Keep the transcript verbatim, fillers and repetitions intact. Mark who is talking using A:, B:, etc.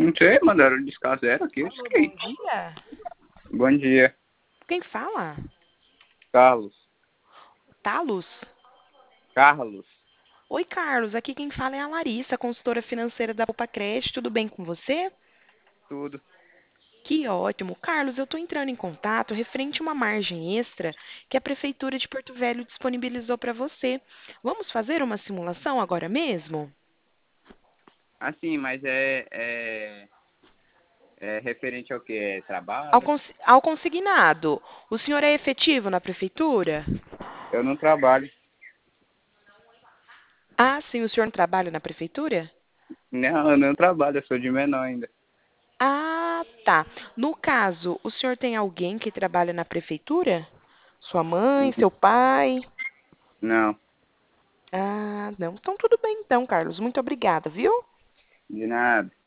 A: Não sei, mandaram discar zero aqui, eu
B: Alô, bom
A: esquei.
B: dia.
A: Bom dia,
B: Quem fala?
A: Carlos.
B: Talos?
A: Carlos,
B: Oi, Carlos. Aqui quem fala é a Larissa, consultora financeira da Poupa Creche. Tudo bem com você?
A: tudo.
B: Que ótimo. Carlos, eu estou entrando em contato referente a uma margem extra que a Prefeitura de Porto Velho disponibilizou para você. Vamos fazer uma simulação agora mesmo?
A: Assim, mas é, é, é referente ao que? É
B: Ao,
A: trabalho?
B: cons- ao consignado, o senhor é efetivo na Prefeitura?
A: Eu não trabalho.
B: Ah, sim, o senhor não trabalha na Prefeitura?
A: Não, eu não trabalho, eu sou de menor ainda.
B: Ah, tá. No caso, o senhor tem alguém que trabalha na prefeitura? Sua mãe, seu pai?
A: Não,
B: Ah, não. Então tudo bem então, Carlos. Muito obrigada, viu?
A: de nada.